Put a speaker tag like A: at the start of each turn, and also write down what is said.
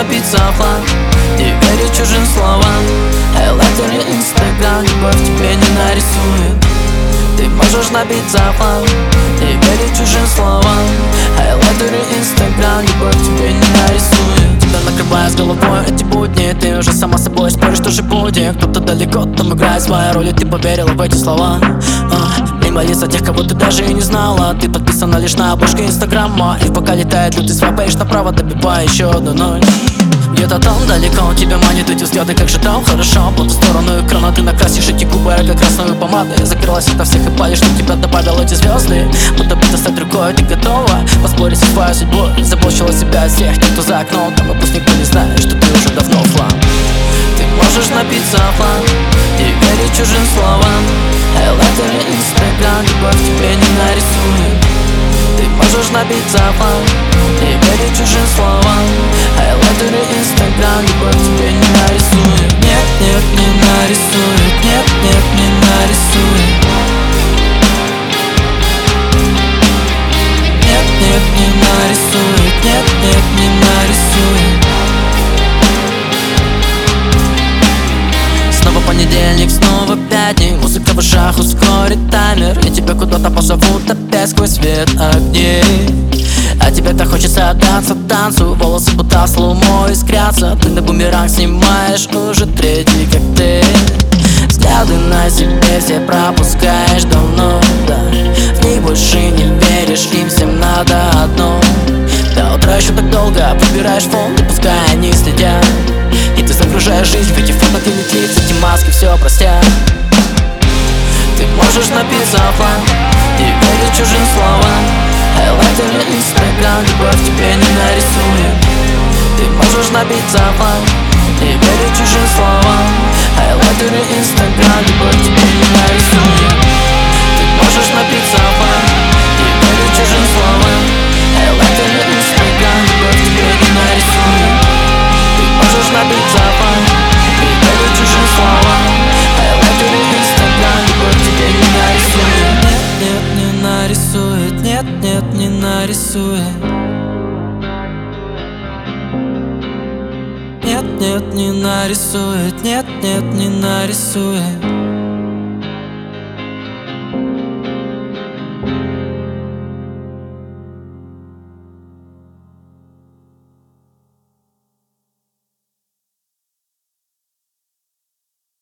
A: напиться в хлам, не верить чужим словам. Хайлайтеры Инстаграм любовь тебе не нарисует. Ты можешь набиться в хлам, не верить чужим словам. Хайлайтеры Инстаграм любовь тебе не нарисует. Тебя накрывая с головой эти будни, ты уже сама с собой споришь, что же будет. Кто-то далеко, там играет свои роли, ты поверила в эти слова. Мимо лица тех, кого ты даже и не знала. Ты подписана лишь на обложке Инстаграма, и пока летает лютый свайпаешь направо, добивая еще одну ночь. Где-то там далеко тебя манит эти взгляды, как же там хорошо. По ту сторону экрана ты накрасишь эти губы ярко-красной помадой. Закрылась ото всех и палишь, что тебя добавил эти звезды. Будто бы стать другой, ты готова поспорить со своей судьбой. Забочила себя от всех, кто за окном, там выпуск никто не знает, что ты уже давно в хлам. Ты можешь напиться в хлам, не верить чужим словам. Хайлайтеры Инстаграм любовь тебе не нарисует. Ты можешь набиться в хлам, не верить чужим словам. Хайлайтеры Инстаграм любовь тебе не нарисует. Нет, нет, не нарисует. Нет, нет, не нарисует. Нет, нет, не нарисует. Нет, нет, не нарисует. Снова понедельник, снова пятник. Музыка в ушах ускорит таймер, и тебя куда-то позовут опять сквозь свет огней. А тебе-то хочется отдаться танцу. Волосы будто слоумо искрятся. Ты на бумеранг снимаешь уже третий коктейль. Взгляды на себе все пропускаешь давно, да. В них больше не веришь, им всем надо одно. До утра еще так долго выбираешь фон, и пускай они следят. И ты загружаешь жизнь в эти фотогенных лиц, эти маски все простят. Ты можешь напиться в хлам, не верить чужим словам. Хайлайтеры Инстаграм любовь тебе не нарисует. Ты можешь набиться в хлам, не верить чужим словам. Хайлайтеры Инстаграм любовь тебе не нарисует. Ты можешь напиться в хлам, не верить чужим словам. Хайлайтеры Инстаграм любовь тебе не нарисует. Ты можешь набиться в хлам, не верить чужим словам. Хайлайтеры Инстаграм любовь тебе не нарисует. Нет, нет, не нарисует. Нет, нет, не нарисует. Нет, нет, не нарисует. Нет, нет, не нарисует.